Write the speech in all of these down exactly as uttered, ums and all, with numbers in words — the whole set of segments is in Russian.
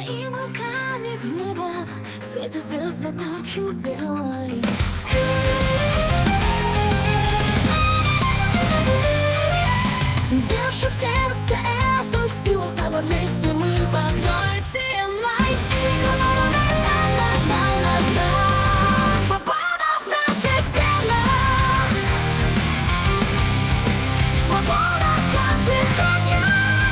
Стоим руками в небо, светят звезды ночью белой. Держи в сердце эту силу, с тобой вместе мы в одной вселенной. Свобода в наших венах, свобода как дыхание.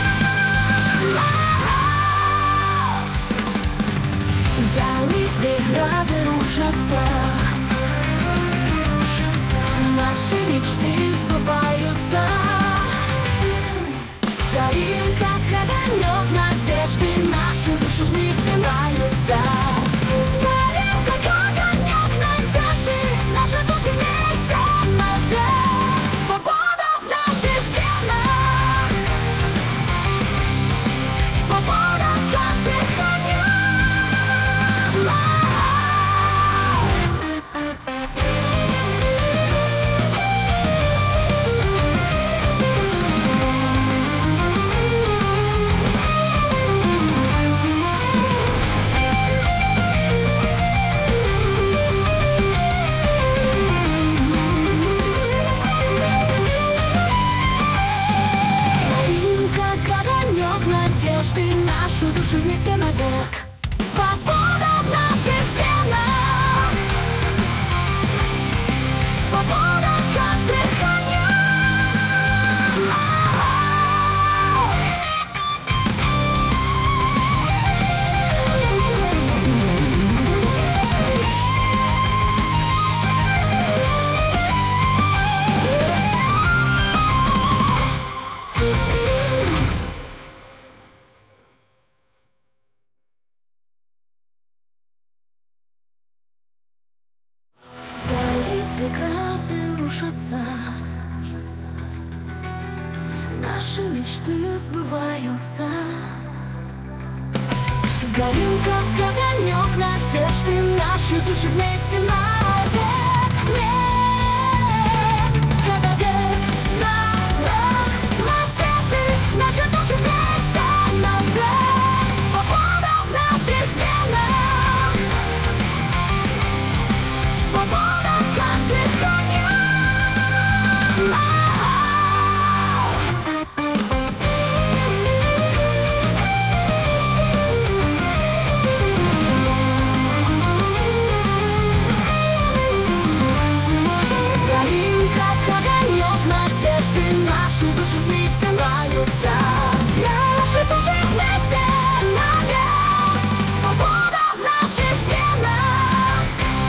Вдали преграды рушатся, наши мечты сбываются. Горим, как огонек надежды, наши души вместе нравятся. Горим, как огонек надежды, наши души вместе навек. Свобода в наших венах, свобода как дыхание. Наши души вместе навек. Свобода в наших венах, свобода как дыхание. Преграды рушатся, наши мечты сбываются. Горим, как огонек надежды, наши души вместе навек. Век, когда век, навек, надежды, наши души вместе навек. Свобода в наших венах, свобода как дыхание. Горим, как огонек надежды, наши души вместе нравятся. Наши души вместе навек. Свобода в наших венах.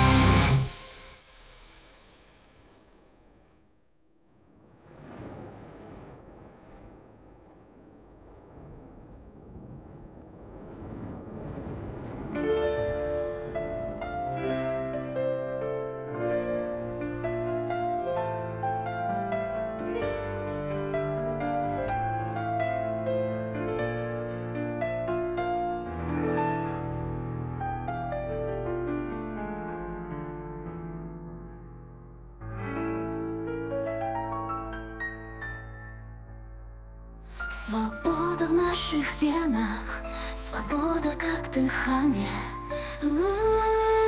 Свобода в наших венах, свобода как дыхание.